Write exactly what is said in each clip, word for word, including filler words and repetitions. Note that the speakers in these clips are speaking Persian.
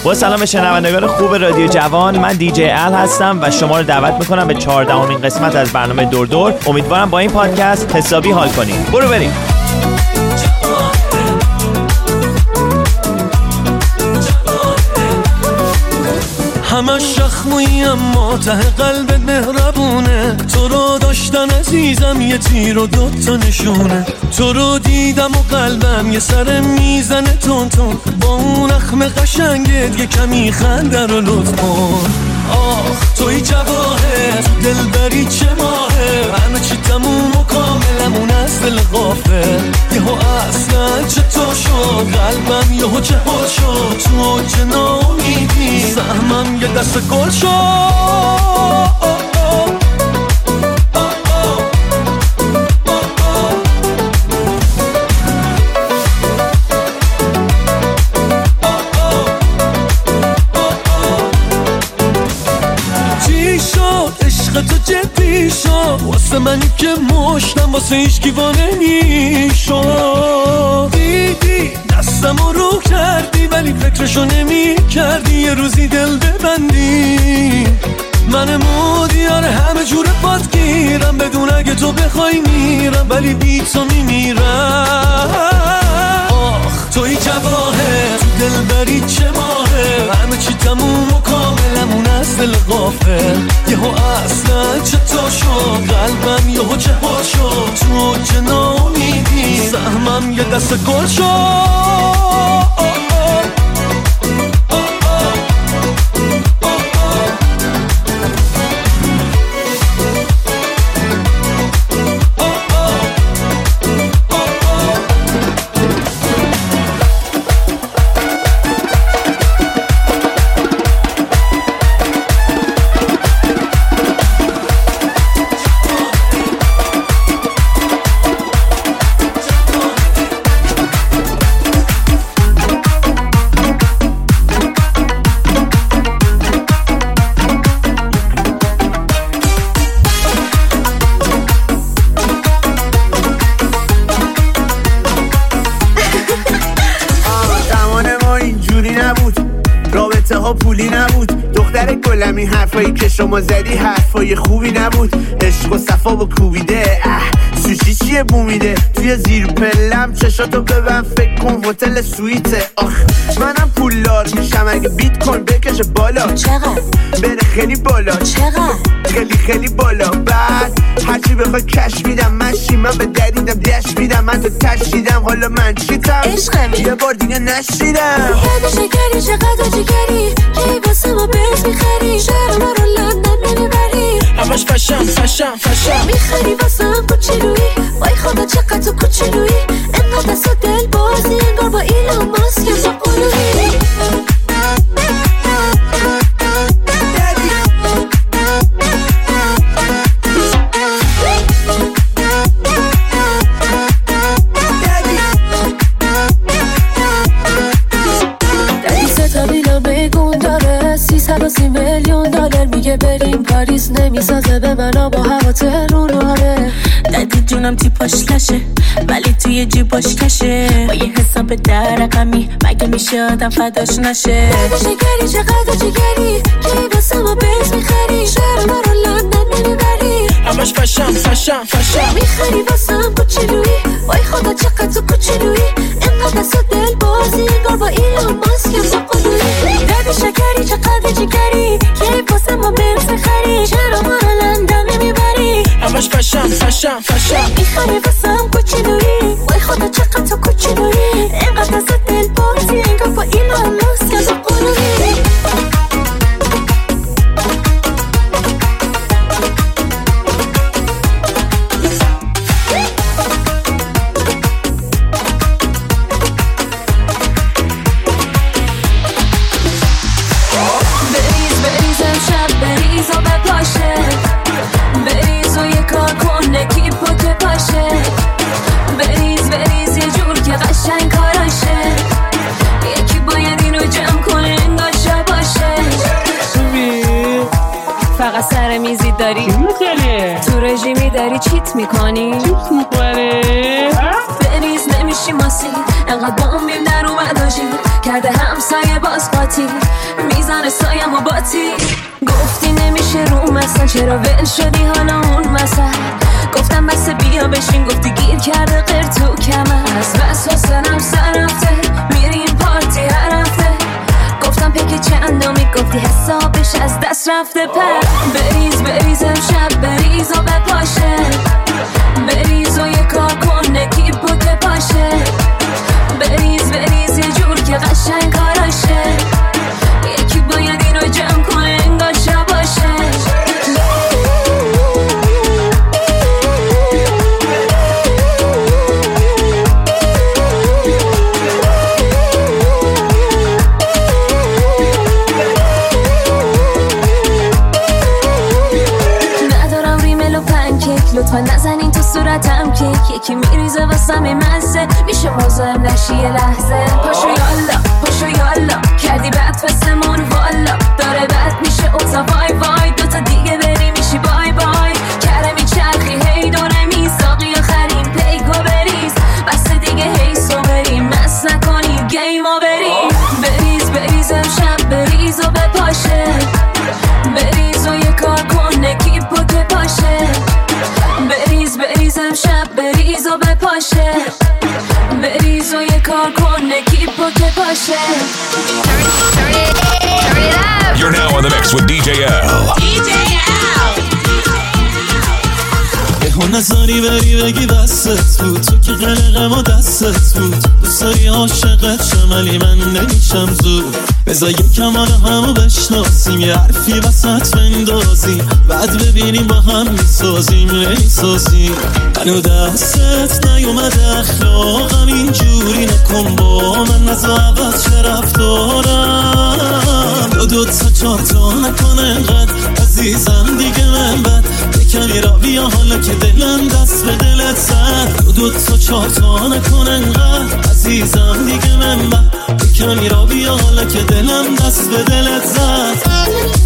با سلام به شنوندگان خوب رادیو جوان، من دیجی ال هستم و شما رو دعوت میکنم به چهاردهمین قسمت از برنامه دور دور. امیدوارم با این پادکست حسابی حال کنید. برو بریم. همش شخمویی اما ته قلبت مهربونه، تو رو داشتن عزیزم یه تیر و دوتا نشونه، تو رو دیدم و قلبم یه سر میزنه تون تون، با اون اخم قشنگت یه کمی خنده رو لطف کن. آخ توی جواهر دلبری چه ماهه، همه چی تموم و کاملمون از دل غافل، یهو اصلا چطور شد قلبم یهو چه حال شد، تو چه ناامیدی سهمم یه دست گل شد. تو جدی شد واسه منی که مشتم واسه هیچ کیوانه میشد، دیدی دستمو رو کردی ولی فکرشو نمی کردی یه روزی دل ببندی، من مودیار همه جور پات گیرم، بدون اگه تو بخوای میرم ولی بی تو میمیرم. آخ توی جواهر تو دلبری چه ماهه، همه چی تموم و کاملمون از دل غافل، یهو اصلا چطور شد قلبم یهو چه حال شد، تو چه ناامیدی سهمم یه دست گل شد. پولی نبود دختر گلمی، حرفایی که شما زدی حرفای خوبی نبود، عشق و صفا با کوبیده سوشی چیه بومیده، توی زیر پلم چشاتو ببن فکر کن هتل سویته. آخ منم پولدار میشم اگه بیت کوین بکشه بالا، چقدر؟ بره خیلی بالا، چقدر؟ خیلی خیلی بالا، بعد هرچی بخوای کش میدم، مشی من به دریدم دش میدم، من تو تشیدم حالا من چیتم عشقمی یه بار دیگه نشیدم. یاد شکری چقدر جگری کی واسه ما برز میخری، شهر ما رو لندن نمیبری، همش فشم فشم فشم میخری واسه هم کوچولویی، وای خدا چقدر تو کوچولویی، انقدر دست و دل بازی انگار با ایلان ماسک با قلوبی. سی میلیون دلار میگه بریم پاریس، نمیسازه به من با هوا تهرونه، دادی جونم تیپاش کشه ولی توی جیباش کشه، با یه حساب در رقمی مگه میشه آدم فداش نشه. شکری چقدر جگری کی واسه ما برز میخری، شهر ما رو لندن نمیبری، همش فشم فشم فشم میخری واسه هم کوچولویی، وای خدا چقدر تو کوچولویی، انقدر دست و دل بازی انگار با ایلان ماسک با قلوبی. دادی شکری چقدر جگری کی واسه ما برز میخری، شهر ما رو لندن نمیبری، همش فشم فشم فشم میخری واسه هم کوچولویی، وای خدا چقدر تو کوچولویی، انقدر دست و دل بازی انگار با ایلان ماسک با قلوبی. سر میزی داری تو رژیمی داری چیت میکنی چیت میکنی بریز نمیشه باشی ماسی انقدر بامبیم در اومد آجی کرده همسایه باز قاطی میزنه سایم و باتی گفتی نمیشه رو مثلا چرا ول شدی حالا اون مثلا گفتم بس بیا بشین گفتی گیر کرده غیر تو کمر از بس حسنم سر رفته میریم پارتی هر هفته گفتم پک چندمی گفتی حسابش از دست رفته پر بریز بریز امشب بریز و بپاشه بریز و یه کار کن نکیب و که پاشه بریز بریز یه جور که قشنگ کاراشه یکی باید این رو جمع کنه انگار شب باشه لطفا نزنین تو صورتم که یکی میریزه واسم مزه میشه مزاحم نشی یه لحظه پاشو یالا پاشو یالا کردی بد فستمون والا داره بد میشه اوزا وای وای دوتا دیگه بری میشی بای بای کرمی چرخی هی دونه میساقی آخرین پیکو بریز بس دیگه هی سو بریم مس نکنی گیم و بریم بریز بریز امشب بریز و بپاشه بریز و یه کار کن نکیب و که پاشه بریز بریز امشب بریز و بپاشه بریز و یه کار کن نکیب و که پاشه You're now on the mix with دی جی L. دی جی L. یهو نظری بری بگی بستت بود تو که قلقم و دستت بود دوست داری عاشقت شم ولی من نمیشم زود بذار یکم حالا همو بشناسیم یه حرفی وسط بندازیم بعد ببینیم با هم میسازیم نمیسازیم هنو دستت نیومده اخلاقم اینجوری نکن با من نزا عوض چه رفتارم دو دو تا چار تا نکن انقدر عزیزم دیگه من بد یکمی را بیا حالا که دلم دست به دلت زد دو دو تا چار تا نکن انقدر عزیزم دیگه من بد یکمی را بیا حالا که دلم دست به دلت زد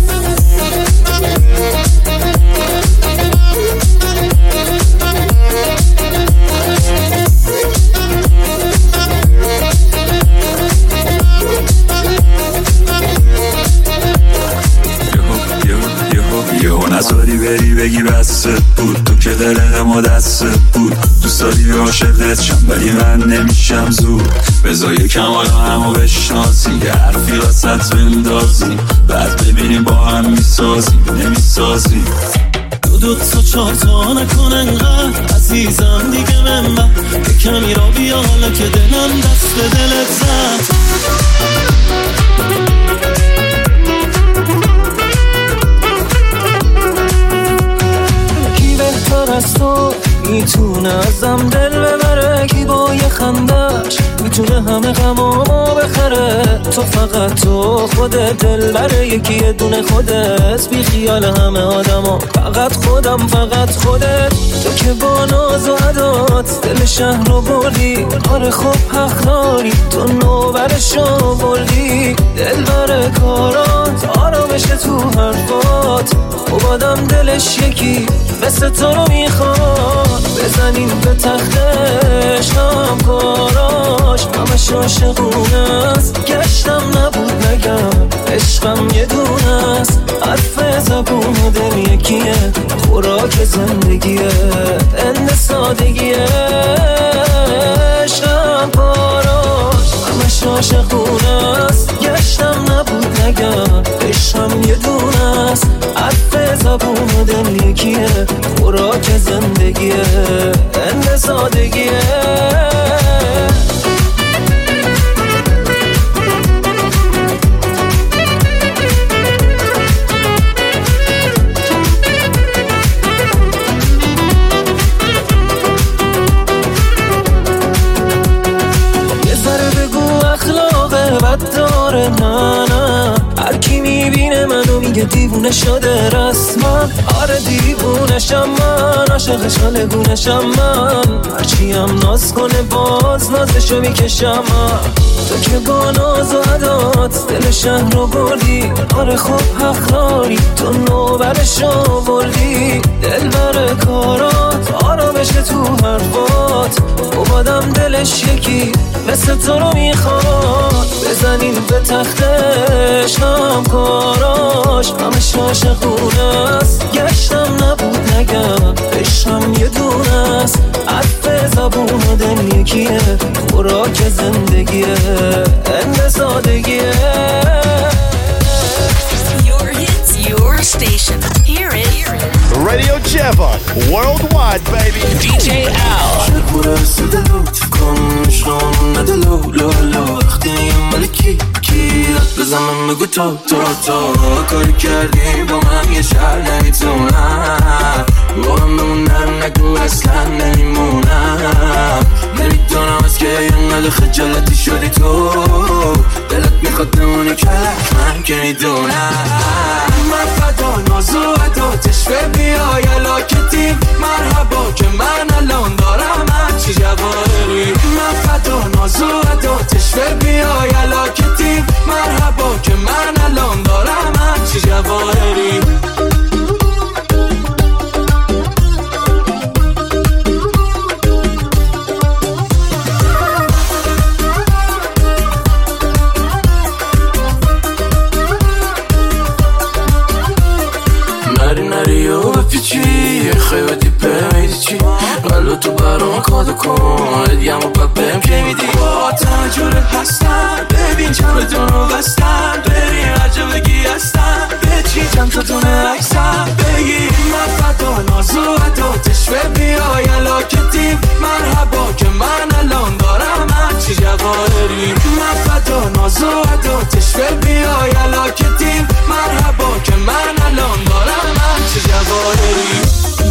یهو نزاری بری بگی بستت بود تو که دلم و دستت بود دوست داری عاشقت شم ولی من نمیشم زود بذار یکم حالا همو بشناسیم یه حرفی وسط بندازیم بعد ببینیم با هم میسازیم نمیسازیم دو دو تا چار تا نکن انقدر عزیزم دیگه من با یکمی را بیا حالا که دلم دست به دلت زد بهتر از تو میتونه ازم دل ببره کی با یه خندش میتونه همه غمامو بخره تو فقط تو خودت دل بره یکی یه دونه خودت بی خیال همه آدما فقط خودم فقط خودت تو که با ناز و عدات دل شهر رو بردی آره خوب حق داری تو نوبرشو بردی دل بره کارات آرامش تو حرفات خب آدم دلش یکی مثل تو رو میخواد بزنیم به تختش هم کاراش همش عاشقونه است گشتم نبود نگم عشقم یه دونه است حرف زبون و دل یکیه خوراک زندگیه اند سادگیه عشقم کاراش همش عاشقونه است گشتم نبود نگم عشقم یه دونه است حرف زبون و دل یکیه خوراک زندگیه اند سادگیه یه ذره بگو اخلاق بد داره منم هر کی میبینه منو میگه دیوونه شده رسما آره دیوونشم من عاشقش حالگونشم من هرچی هم ناز کنه باز نازشو میکشم من تو که با ناز و عدات دل شهر رو بردی. آره خب حق داری تو نوبرش آوردی. دل بر کارات آرامش تو حرفات اومدم دلش یکی مثل تو رو میخواد. بزنین به تختش هم کاراش همش عاشقونه است. گشتم نبود نگم عشقم یه دونه است. عطف زبون و دل یکیه خوراک زندگیه اند سادگیه. Your hits, your station. Hear it. Radio Javon, worldwide, baby. دی جی Al. شکور سدلو تکن شام ندلو لو لو وقتی ملکی کیات بزنم مگو تو تو تو کاری کردی با من یه شهر نمیتونم با من بمونم نگو اصلا نمیمونم. نمیدونم از که اینقدر خجالتی شدی تو. دلت میخواد نمونی کلک من که میدونم. من فدا نازو عداتش به بیای علاکتی مرحبا که من الان دارم هرچی جواهری. من فدا نازو عداتش به بیای علاکتی مرحبا که من الان دارم هرچی جواهری. خیلی دیپه میدی چی قلو تو برام کادو کن ادیم و پپم که میدی. با تجربه هستن ببین چمدون رو بستن بریم عجب بگی هستن به چی چند تا تونه اکسن بگی. من فدا نازو عداتش به بیای علاکتی مرحبا که من الان دارم هرچی جواهری. من فدا نازو عداتش به بیای علاکتی مرحبا که من الان دارم هرچی جواهری.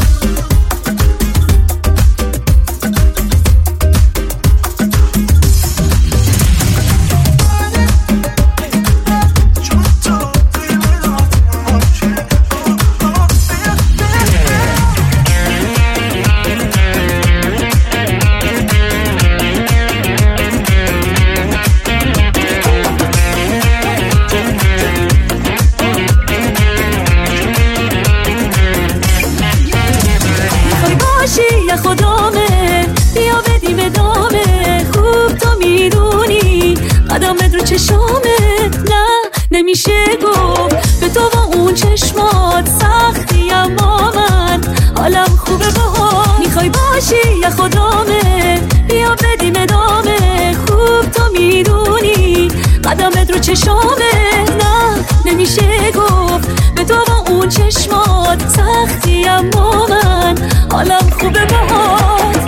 خدامه بیا بدیم ادامه خوب تو میدونی قدمت رو چشامه. نه نمیشه گفت به تو با اون چشمات سختی اما من حالم خوبه باهات. میخوای باشی یا خدامه بیا بدیم ادامه خوب تو میدونی قدمت رو چشامه. نه نمیشه گفت به تو با اون چشمات سختی اما من حالم خوبه باهات.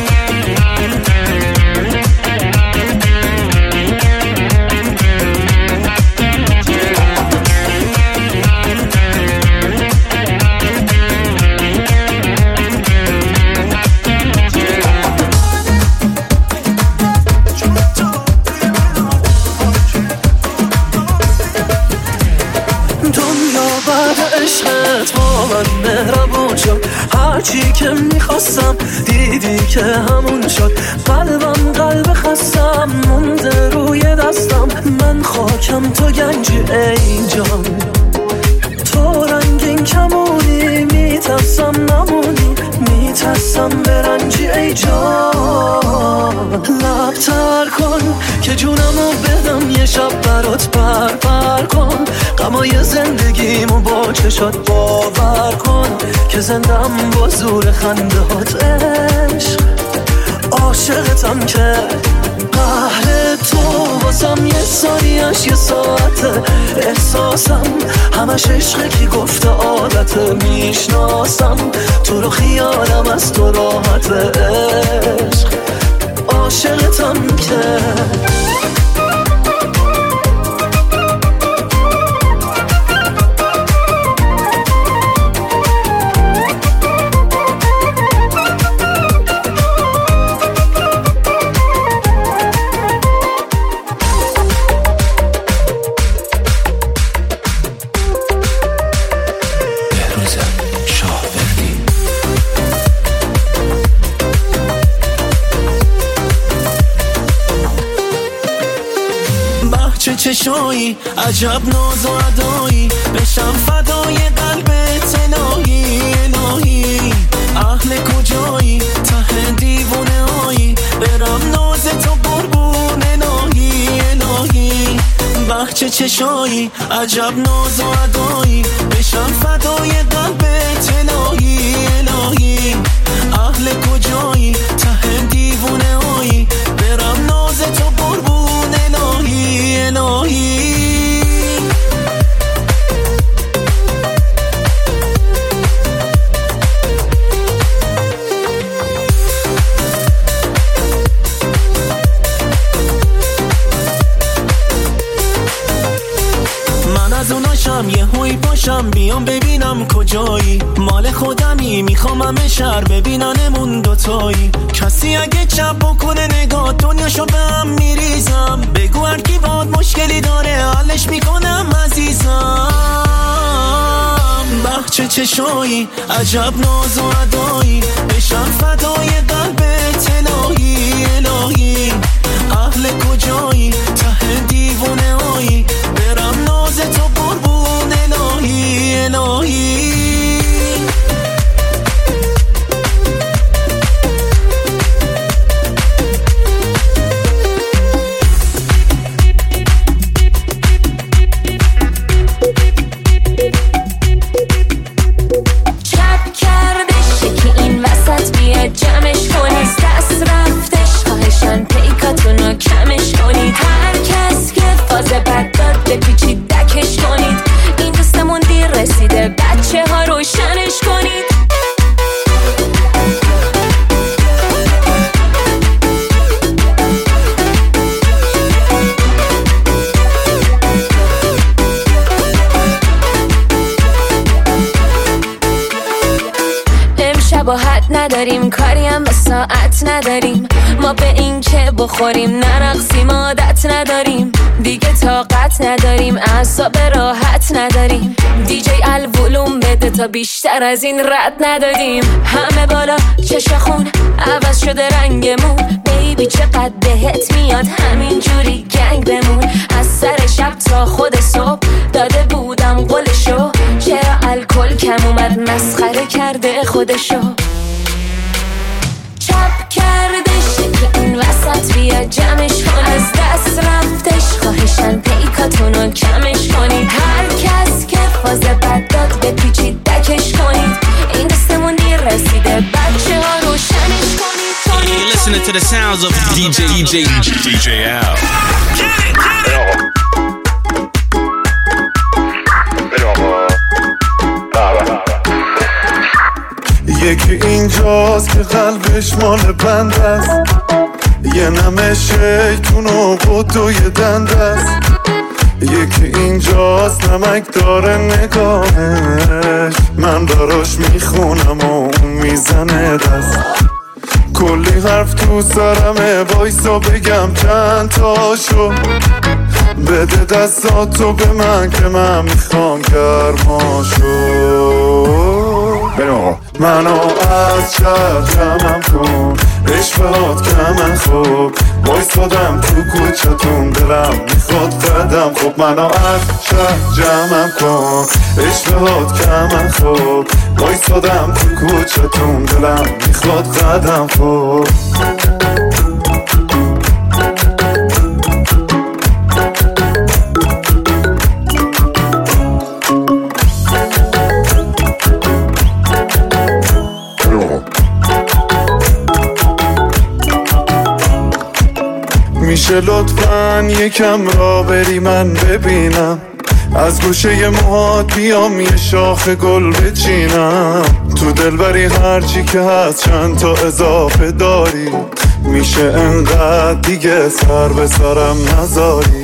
هرچی که میخواستم دیدی که همون شد. قلبم قلب خستم مونده روی دستم. من خاکم تو گنجی ای جان تو رنگین کمونی میترسم نمونی میترسم برنجی ای جان. لب تر کن که جونمو بدم یه شب برات پر پر کن. غمای زندگیمو با چشات باور کن که زندم با زور خندهات عشق. عاشقتم که قهر تو واسم یه ثانیه‌اش یه ساعته. احساسم همش عشقه کی گفته عادته. میشناسم تو رو خیالم از تو راحت عشق. عاشقتم که چشایی عجب ناز و ادایی بشم فدای قلبت الهی الهی اهل کجایی ته دیوونه هایی برم ناز تو قربون الهی الهی بخچه چشایی عجب ناز و ادایی بشم فدای قلبت الهی الهی اهل کجایی ته دیوونه هایی برم ناز تو قربون الهی الهی از اوناشم یه هوی باشم بیام ببینم کجایی مال خودمی میخوام همه شهر ببیننمون دوتایی کسی اگه چپ بکنه نگاه دنیاشو به هم میریزم بگو هر کی باد مشکلی داره حلش میکنم عزیزم بخچه چشایی عجب ناز و ادایی بشم فدای قلبت الهی الهی اهل کجایی ته دیوونه هایی برم ناز تو قربون الهی الهی چپ کردش که این وسط بیاد جمعش کنید دست رفتش خواهشان پیکاتونو کمش کنید هر کس که فاز بد داد بپیچید دکش کنید این دوستمون دیر رسیده بچه ها روشنش کنید شباهت نداریم کاری هم به ساعت نداریم ما به این که بخوریم نرقصیم عادت نداریم دیگه طاقت نداریم اعصاب راحت نداریم دیجی الولوم بده تا بیشتر از این رد ندادیم همه بالا چشم خون عوض شده رنگمون بیبی چقدر بهت میاد همین جوری گنگ بمون از سر شب تا خود صبح داده بودم قولشو چرا الکل کم اومد مسخره کرده خودشو چپ کردش که این وسط بیا جمعش کن از دست رفتش خواهشن پیکاتونو کمش کنید هر کس که فاز بد داد بپیچید دکش کنید این دستمون دیر رسیده بچه ها روشنش کنید You're listening to the sounds of دی جی دی جی دی جی Al. یکی اینجاست که قلبش مال بند است یه نمه شیطون و قطع یه دند است یکی اینجاست نمک داره نگاهش من براش میخونم و اون میزنه دست کلی حرف تو سرمه وایسا بگم چند تاشو بده دستاتو به من که من میخوام گرماشو منو از شهر جمعم کن عشقات که من خوب وایسادم تو کوچتون دلم میخواد قدم خوب منو از شهر جمعم کن عشقات که من خوب وایسادم تو کوچتون دلم میخواد قدم خوب میشه لطفاً یکم را بری من ببینم از گوشه موهات بیام یه شاخ گل بچینم تو دلبری هرچی که هست چند تا اضافه داری میشه انقدر دیگه سر به سرم نذاری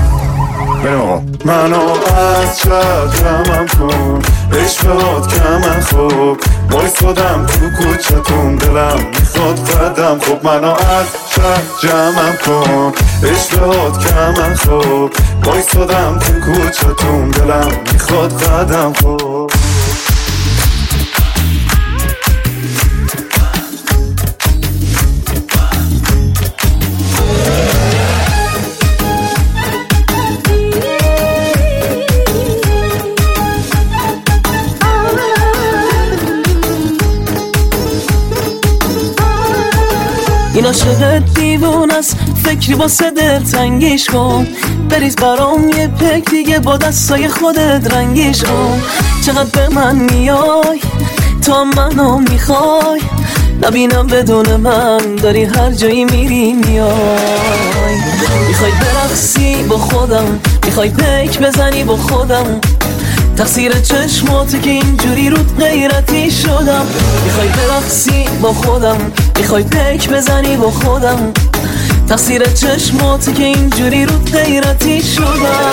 منو از شهر جمعم کن عشقات که من خوب وایسادم تو کوچتون دلم میخواد قدم خوب منو از شهر جمعم کن عشقات که من خوب وایسادم تو کوچتون دلم میخواد قدم خوب عاشقت دیوون است، فکری واسه دل تنگیش کن. بریز برام یه پک دیگه با دستای خودت رنگیش کن. چقدر به من میای تا منو میخوای، نبینم بدون من داری هر جایی میری میای. میخوای برقصی با خودم، میخوای پیک بزنی با خودم، تقصیر چشماتی که اینجوری رود غیرتی شدم. میخوای برقصی با خودم، میخوای پیک بزنی با خودم، تقصیر چشماتی که اینجوری رود غیرتی شدم.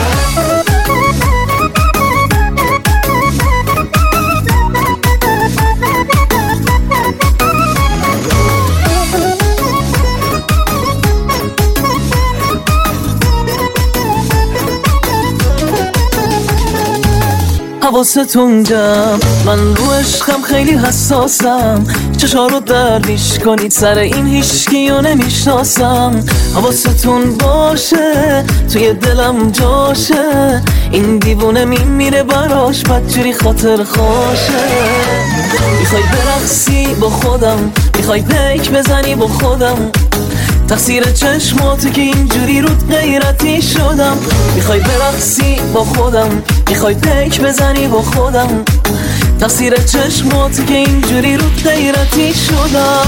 حواستون جمع، من رو عشقم خیلی حساسم. چشا رو درویش کنید سر این هیچکیو نمیشناسم. حواستون باشه توی دلم جاشه، این دیوونه میمیره براش بدجوری خاطر خوشه. میخوای برقصی با خودم، میخوای پیک بزنی با خودم، تقصیر چشماتی که اینجوری رود غیرتی شدم. میخوای برقصی با خودم، میخوای پیک بزنی با خودم، تقصیر چشماتی که اینجوری رود غیرتی شدم.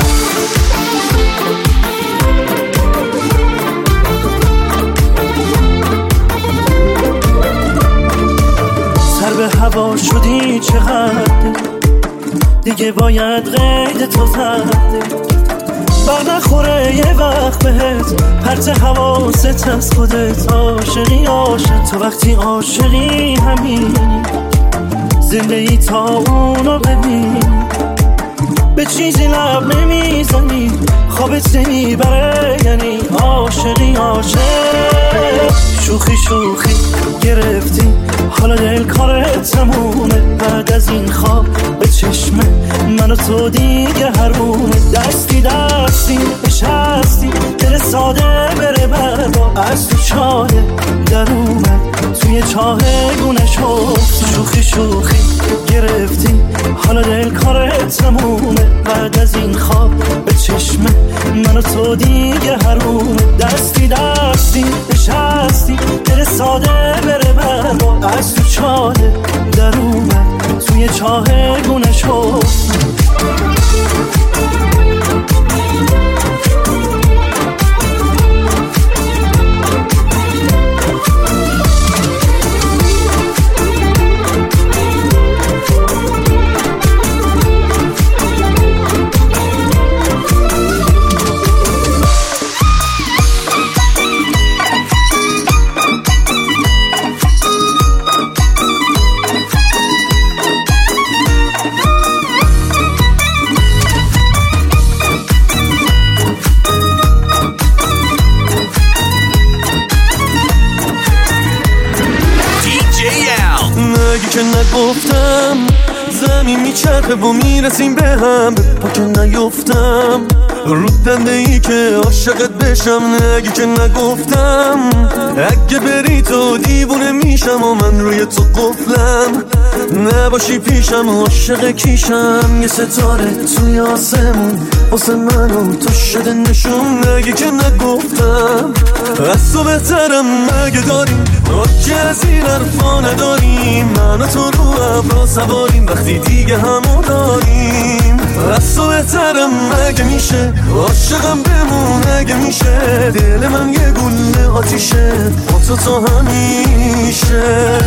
سر به هوا شدی چقدر، دیگه باید قید تو زده. بر نخوره یه وقت بهت پرت حواست از خودت. عاشقی عاشق تو وقتی عاشقی همینی، زنده ای تا اونو ببین. به چیزی لب نمیزنی، خوابت نمیبره، یعنی عاشقی عاشق. شوخی شوخی گرفتی، حالا دل کارت تمومه. بعد از این خواب به چشمه من و تو دیگه حرومه. دستی دستی نشستی، دل ساده بره بردا. از تو چاله در اومد توی چاه گونه شد. شوخی شوخی گرفتی، حالا دل کارت تمومه. بعد از این خواب به چشمه من و تو دیگه حرومه. دستی دستی نشستی، دل ساده بره بردا. از تو چاله در اومد توی چاه گونه شد. که نگفتم زمین میچرخه و میرسیم به هم، به پا که نیفتم رو دنده ای که عاشقت بشم. نگی که نگفتم اگه بری تو دیوونه میشم و من روی تو قفلم. نباشی پیشم عاشق کیشم، یه ستاره توی آسمون واسه من و تو شده نشون. نگی که نگفتم از تو بهترم مگه داریم، که از این حرفا نداریم. من و تو رو ابرا سواریم وقتی دیگه همو داریم. از تو بهترم مگه میشه، عاشقم بمون اگه میشه. دل من یه گونه آتیشه با تو تا همیشه.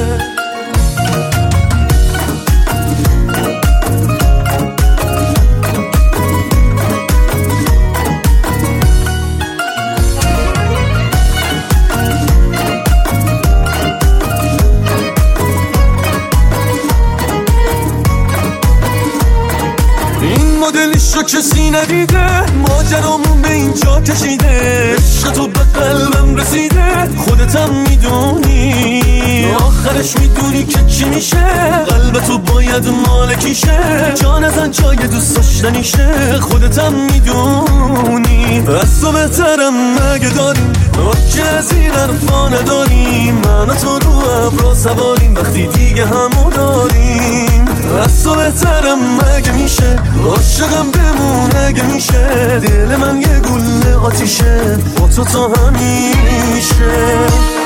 مدلشو کسی ندیده، ماجرامون به اینجا کشیده. عشق تو به قلبم رسیده، خودتم میدونی. آخرش میدونی که چی میشه، قلب تو باید مالکیشه. جان ازن جای دوست داشتنیشه، خودتم میدونی. از تو بهترم مگه داریم، که از این حرفا نداریم. من و تو رو ابرا سواریم وقتی دیگه همو داریم. از تو بهترم مگه میشه، عاشقم بمون اگه میشه، دل من یه گل آتیشه با تو تا همیشه.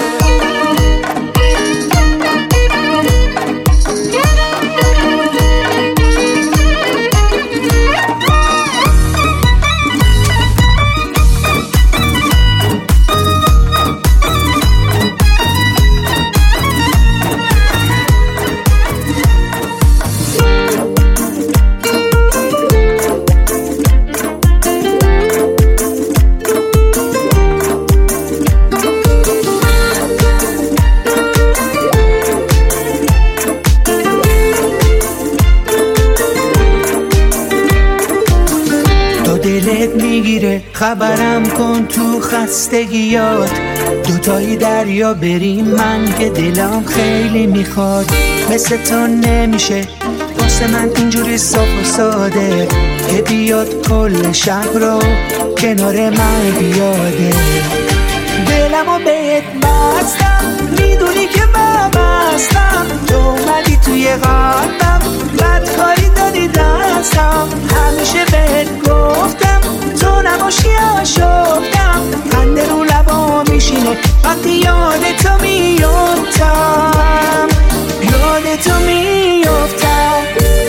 خبرم کن تو خستگیات، دوتایی دریا بریم من که دلم خیلی میخواد. مثل تو نمیشه واسه من اینجوری صاف و ساده، که بیاد کل شب رو کنار من بیاده. دلمو بهت بستم میدونی که من بستم، تو اومدی توی قلبم بدکاری دادی دستم. همیشه بهت گفتم تو نباشی آشفتم، خنده رو لبا میشینه وقتی یاد تو میافتم، یاد تو میافتم.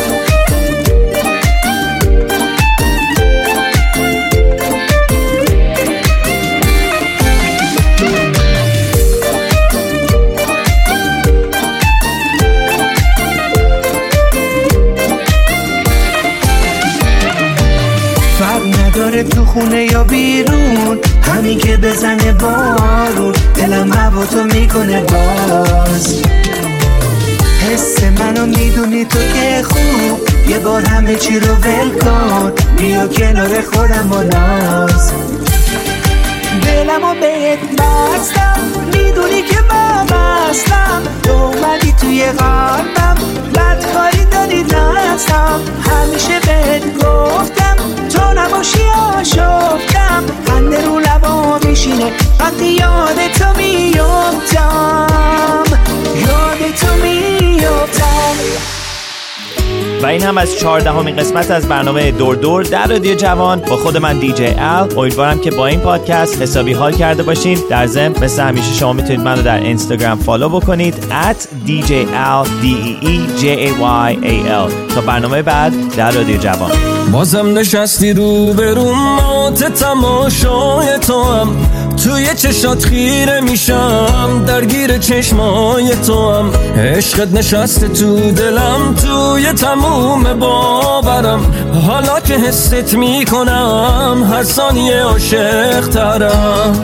تو خونه یا بیرون، همین که بزنه بارون دلم هوا تو میکنه باز. حس منو میدونی تو که خوب، یه بار همه چی رو ول کن بیا کنار خودم با ناز. دلمو بهت بستم میدونی که من بستم، تو اومدی توی قلبم بدکاری دادی دستم. همیشه بهت گفتم تو نباشی آشفتم، خنده رو لبا میشینه وقتی یاد تو میافتم، یاد تو میافتم. و این هم از چهاردهمین قسمت از برنامه دور دور در رادیو جوان با خود من دیجی ال. امیدوارم که با این پادکست حسابی حال کرده باشین. در ضمن مثل همیشه شما میتونید منو در اینستاگرام فالو بکنید ات دی جی ال دی ای ای جی ای وای ای ال. تا برنامه بعد در رادیو جوان. بازم نشستی رو به رو مات تماشای تو هم، توی چشات خیره میشم درگیر چشمای تو هم. عشقت نشسته تو دلم توی تموم باورم، حالا که حست میکنم هر ثانیه عاشق ترم.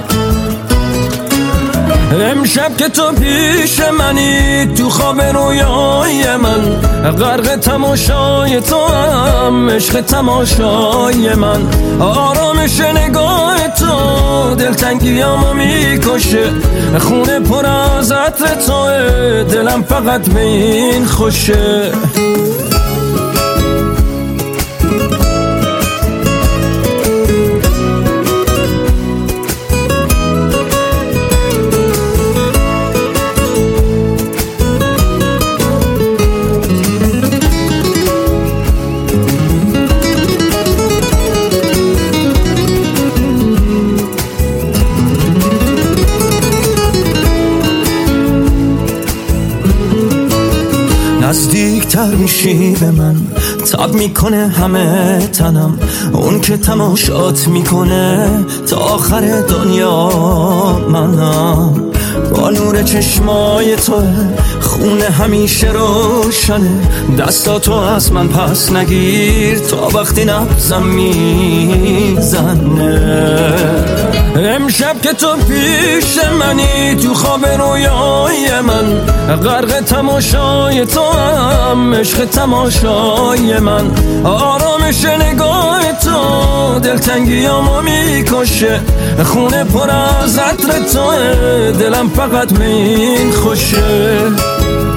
امشب که تو پیش منی تو خواب رویای من، غرق تماشای تو هم عشق تماشای من. آرامش نگاه تو دلتنگیامو میکشه، خونه پر از عطر توه دلم فقط به این خوشه. نزدیکتر میشی به من، تاب میکنه همه تنم، اون که تماشات میکنه تا آخر دنیا منم. با نور چشمای تو خونه همیشه روشنه، دستاتو از من پس نگیر تا وقتی نبزم میزنه. امشب که تو پیش منی تو خواب رویای من، غرق تماشای تو هم عشق تماشای من. آرامش نگاه تو دلتنگیامو میکشه، خونه پر از عطر توه دلم فقط به این خوشه.